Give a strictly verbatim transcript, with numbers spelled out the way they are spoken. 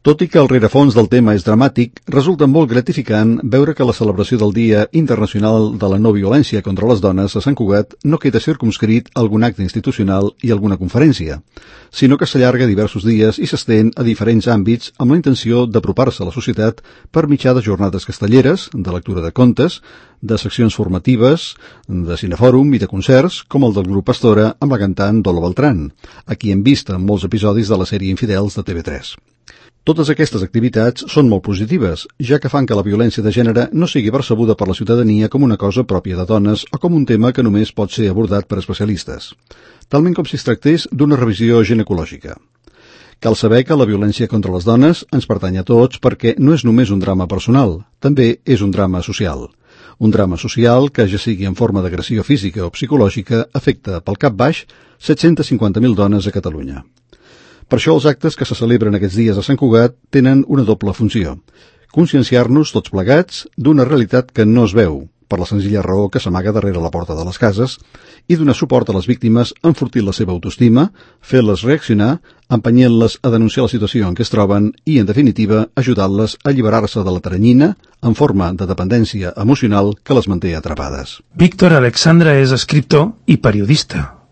Tot i que el rerefons del tema és dramàtic, resulta molt gratificant veure que la celebració del Dia Internacional de la No Violència contra les Dones a Sant Cugat no queda circumscrit a algun acte institucional i alguna conferència, sinó que s'allarga diversos dies i s'estén a diferents àmbits amb la intenció d'apropar-se a la societat per mitjà de jornades castelleres, de lectura de contes, de seccions formatives, de cinefòrum i de concerts, com el del grup Pastora amb la cantant Dolo Beltrán, a qui hem vist en molts episodis de la sèrie Infidels de T V tres. Totes aquestes activitats són molt positives, ja que fan que la violència de gènere no sigui percebuda per la ciutadania com una cosa pròpia de dones o com un tema que només pot ser abordat per especialistes, talment com si es tractés d'una revisió ginecològica. Cal saber que la violència contra les dones ens pertany a tots perquè no és només un drama personal, també és un drama social. Un drama social que, ja sigui en forma d'agressió física o psicològica, afecta pel cap baix set-cents cinquanta mil dones a Catalunya. Per això els actes que se celebren aquests dies a Sant Cugat tenen una doble funció. Conscienciar-nos tots plegats d'una realitat que no es veu, per la senzilla raó que s'amaga darrere la porta de les cases, i donar suport a les víctimes enfortint la seva autoestima, fer-les reaccionar, empenyent-les a denunciar la situació en què es troben i, en definitiva, ajudant-les a alliberar-se de la teranyina en forma de dependència emocional que les manté atrapades. Víctor Alexandra és escriptor i periodista.